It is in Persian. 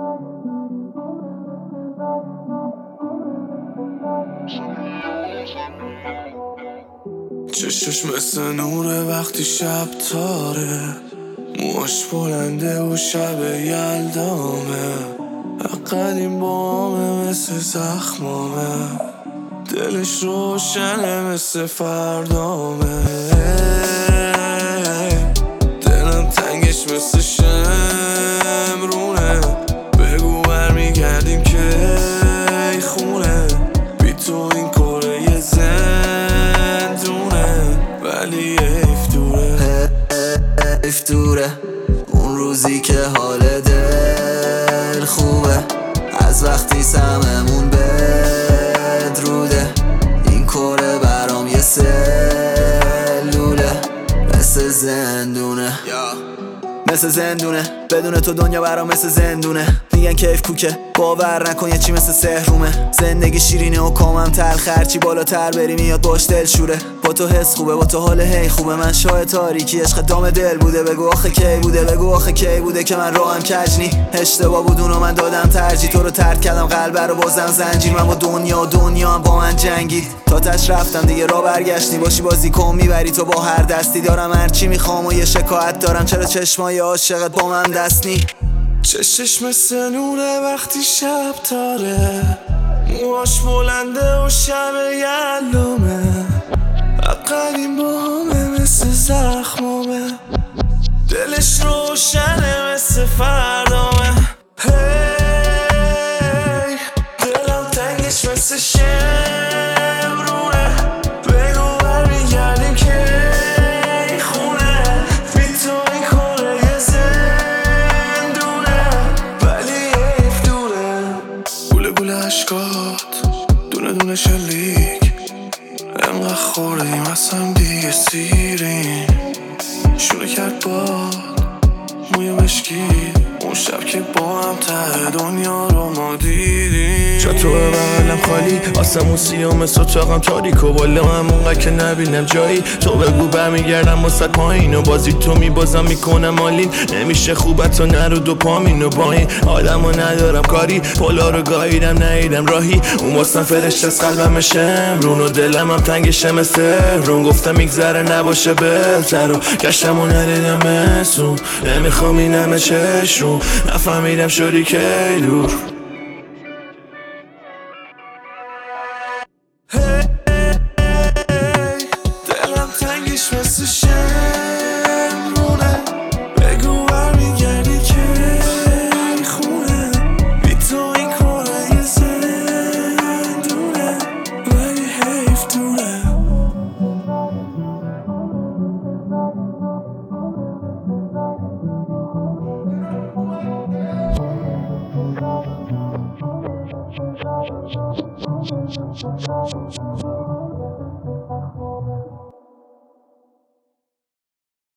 چشش مثل نوره وقتی شب تاره، موهاش بلنده و شب یلدامه، قدیم بامه مثل زخمامه، دلش روشنه مثل فردامه. دلم تنگش مثل شمرونه، بگو برمیگردیم که ای خونه، بی تو این کره یه زندونه، ولی حیف دوره اون روزی که حال دل خوبه، از وقتی سممون بدروده، این کره برام یه سلوله، مثل زندونه مثل زندونه، بدون تو دنیا برام مثل زندونه. میگن کیف کوکه، باور نکن یه چی مثل سحرومه، زندگی شیرینه و کامم تلخ، هرچی بالاتر بری میاد باش دل شوره. با تو حس خوبه، با تو حال هی خوبه، من شاه تاریکی عشق دام دل بوده، بگو آخه کی بوده، بگو آخه کی بوده که من راهم کجنی. اشتباه بود اونو من دادم ترجیح، تو رو ترک کردم قلب رو بازم زنجیر، من با دنیا هم با من جنگید، تا تاش رفتم دیگه را برگشتی، باشی بازی کن میبری تو با هر دستی، دارم هرچی میخوام و یه شکایت دارم، چرا چشمای عاشقت با من دست نی؟ چشش مثل نوره وقتی شب تاره، موهاش بلنده و شب یلومه، قدیم بامه مثل زخمامه، دلش روشنه مثل فردامه. هی دلم تنگش مثل شمرونه، بگو برمیگردیم که ای خونه، بی تو این کره یه زندونه، ولی حیف دوره. گوله گوله عشقات دونه دونه شلیک، انقدر خوردیم اصلا دیگه سیریم، شونه کرد باد موی مشکید، اون شب که با هم ته دنیا رو ما دیدیم. جا تو بغلم خالی، آسمون سیاه مثل اتاقم تاریک و بالا هم اونقدر که نبینم جایی، تو بگو برمیگردم واسه پایین و بازی تو میبازم میکنم آلین، نمیشه خوبت و نرو دوپامین و با این آدم و ندارم کاری، پولا رو گاییدم نیدم راهی، اون واسم فرشت از قلبم شمرون و دلم هم تنگشه مثل رون، گفتم میگذره نباشه بهتر و گشتم و ندیدم مسون، نمیخوام این همه چشم نفهمیدم شدی که دور.